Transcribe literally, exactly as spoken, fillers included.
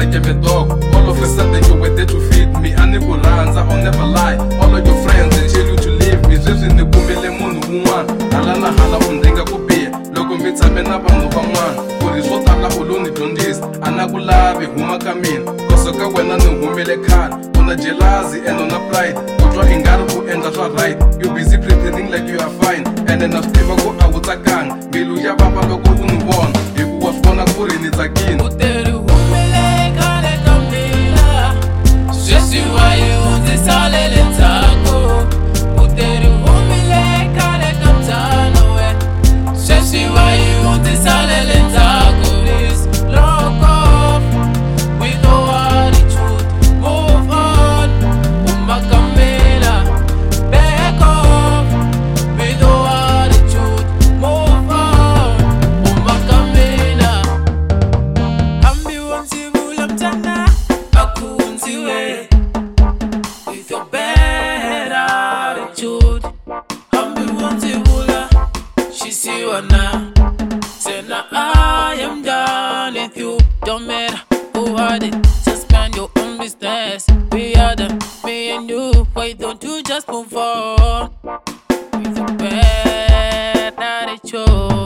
like I'm a dog. All of a sudden you were there to feed me. I never runs, I'll never lie. All of your friends they tell you to leave me. Just in the kumele munu one. Alana hala undinga kubi. Logo mitsa mena banu bangwan. Kuri sota la uluni dondis. Anagulabi huma kamin. Kosoka wena no humele kan. Una jealousy and on a pride. Kutwa ingaro ku enda swa right. You busy pretending like you are fine. And then after go awuta gang. Milu ya baba logo unu won. Iku wafona kuri nitakin. Uteru humele kare kamila. Jesi wa yu tisale letako. Uteru humele kare kamtano we. Jesi wa yu tisale letako. This lock off. We know all the truth. Move on. Umakamela. Back off. We know all the truth. Move on. Umakamela. Ambi wansi bulam tana. Akunzi we. With your bad attitude. Ambi wansi bula. She see what now. Say now I am done with you. Don't matter who had it. Just mind your own business. We are them, me and you. Why don't you just move on? With your bad attitude.